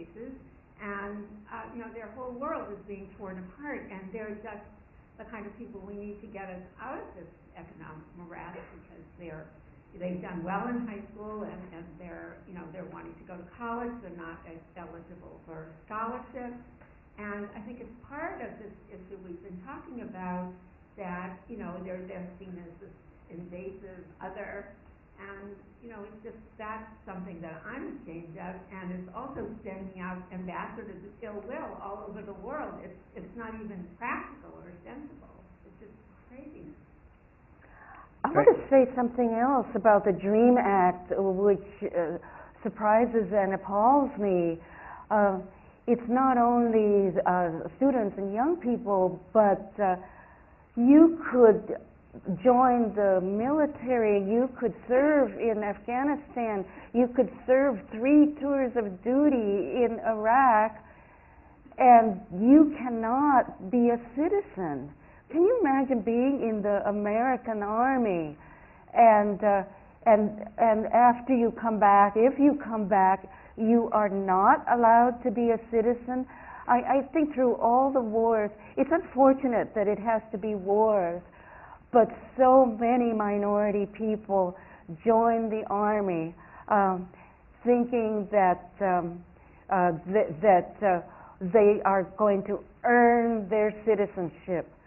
bases, and their whole world is being torn apart, and they're just the kind of people we need to get us out of this economic morass, because they've done well in high school, and they're wanting to go to college. They're not eligible for scholarships, and I think it's part of this issue we've been talking about, that they're seen as this invasive other, and it's just, that's something that I'm ashamed of, and is also sending out ambassadors of ill will all over the world. It's not even practical or sensible. It's just craziness. I want to say something else about the DREAM Act, which surprises and appalls me. It's not only students and young people, but you could join the military, you could serve in Afghanistan, you could serve 3 tours of duty in Iraq, and you cannot be a citizen. Can you imagine being in the American Army, and after you come back, if you come back, you are not allowed to be a citizen? I think through all the wars, it's unfortunate that it has to be wars, but so many minority people join the Army thinking that they are going to earn their citizenship.